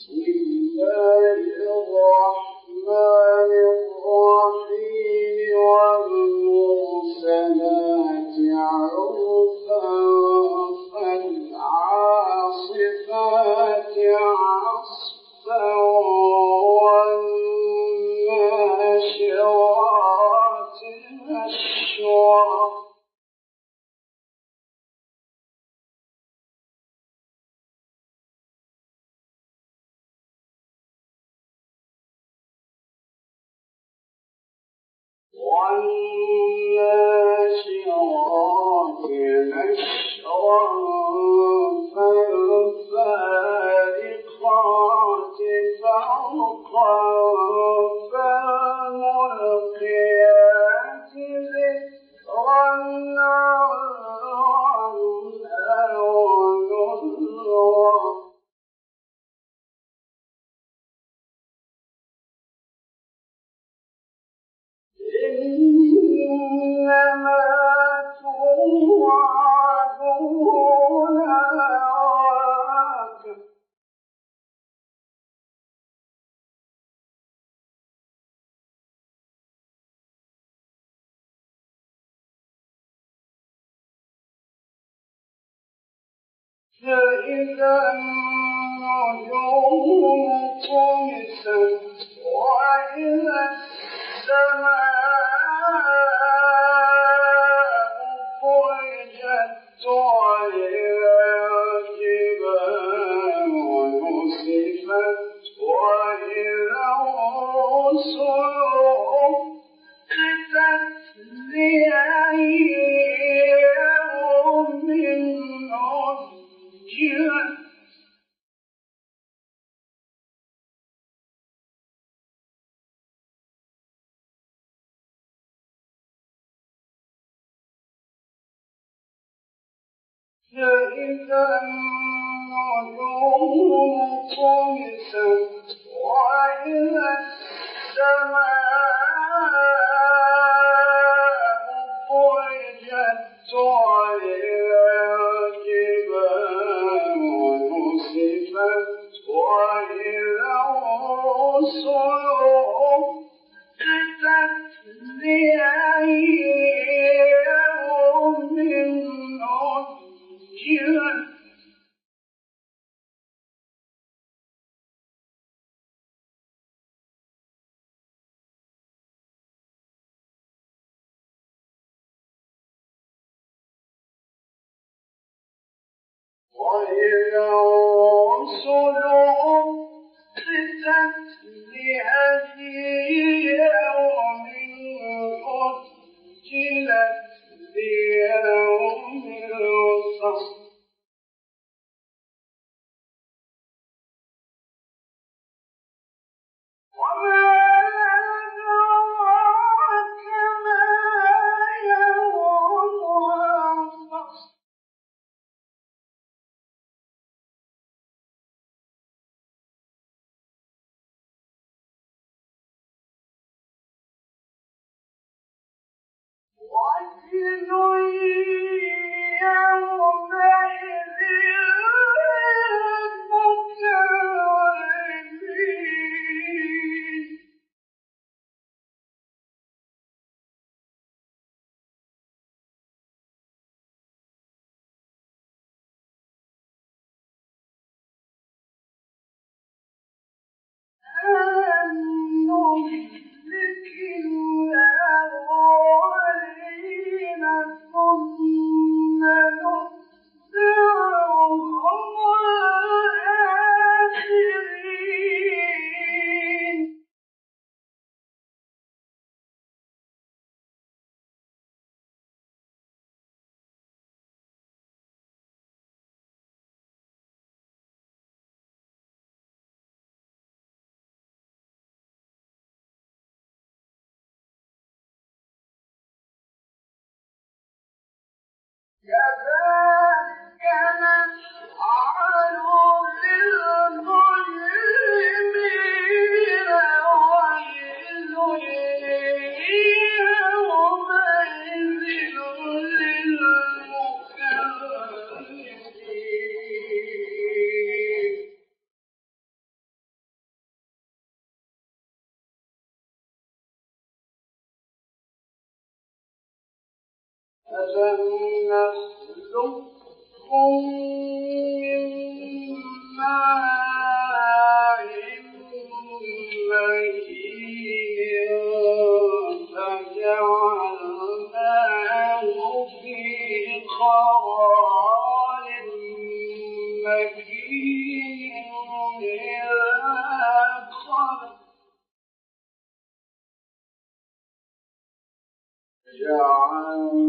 بسم الله الرحمن الرحيم والمرسلات عرفا فالعاصفات عصفا والناشرات نشرا والناشرات نشرا فالفارقات فرقا فالملقيات ذكرا عرضا ونذرا إنما توعدون لواقع فإذا النجوم طمست وإذا السماء فرجت وإذا الجبال نسفت وإذا الرسل أقتت لأي يوم أجلت فإذا النجوم طمست وإذا السماء فرجت وإذا الجبال نسفت وإذا الرسل أقتت لأي يوم أجلت وإذا الرسل أقتت لأي يوم أجلت ليوم الفصل وما أدراك ما يوم الفصل ويل يومئذ للمكذبين ألم نهلك الأولين ثم نتبعهم الآخرين كذلك نفعل بالمجرمين ويل يومئذ للمكذبين ألم نخلقكم من ماء مهين فجعلناه في قرار مكين جعلنا